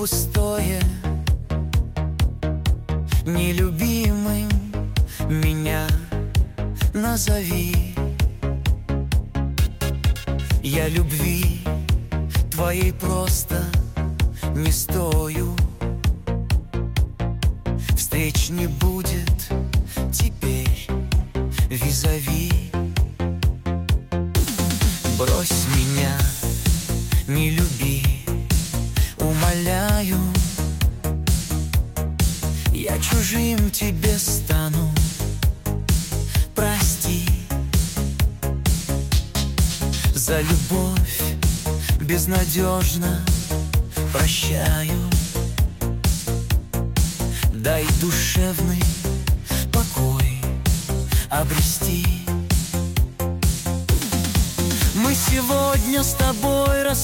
пустое. Нелюбимым меня назови. Я любви твоей просто не стою. Встреч не будет теперь визави. Брось меня, не люби, умоляю. Я чужим тебе стану, прости. За любовь безнадежно прощаю. Дай душевный покой обрести. Мы сегодня с тобой